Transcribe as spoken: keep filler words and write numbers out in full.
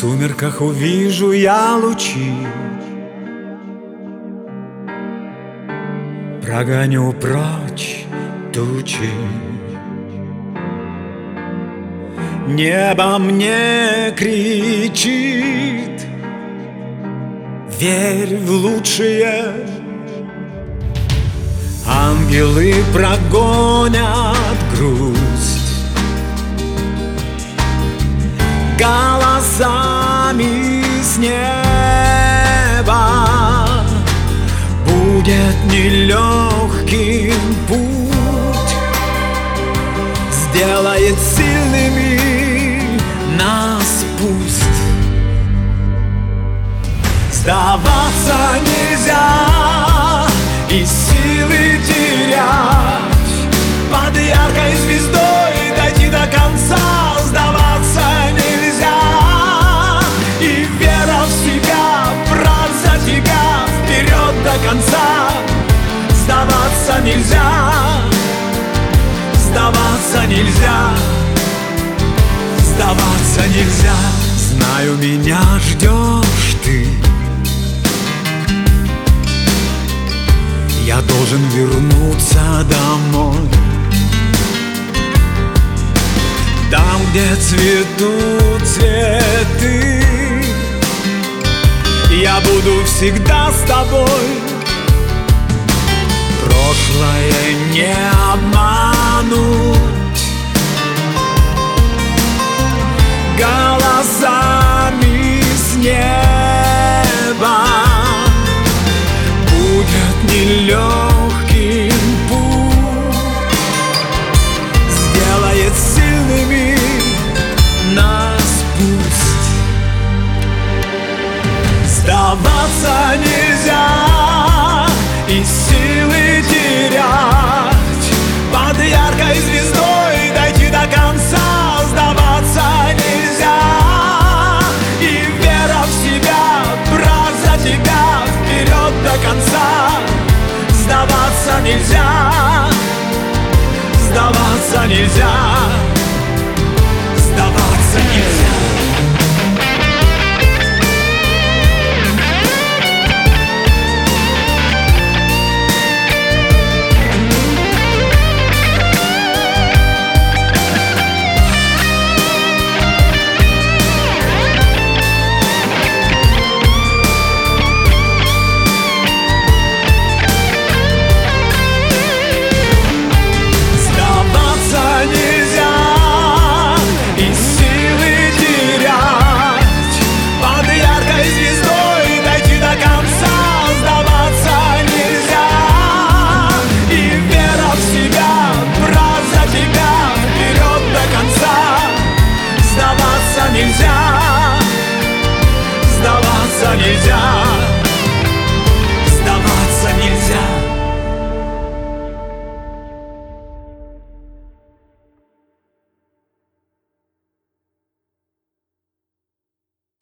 сумерках увижу я лучи, прогоню прочь тучи. Небо мне кричит: верь в лучшее. Ангелы прогонят грусть голосами с неба. Будет нелегким путь, сделает сильными нас пусть. Сдаваться нельзя и силы терять, под яркой звездой дойти до конца. Сдаваться нельзя, и вера в себя, брать за тебя вперед до конца. Сдаваться нельзя, сдаваться нельзя, сдаваться нельзя. Знаю, меня ждешь ты, я должен вернуться домой, там, где цветут цветы. Я буду всегда с тобой. Прошлое не обмануть голосами с неба. Будет нелегким путь, сделает сильными нас пусть. Сдаваться нельзя и силы терять, под яркой звездой дойти до конца. Сдаваться нельзя, и вера в себя, брать за тебя вперед до конца. Сдаваться нельзя, сдаваться нельзя,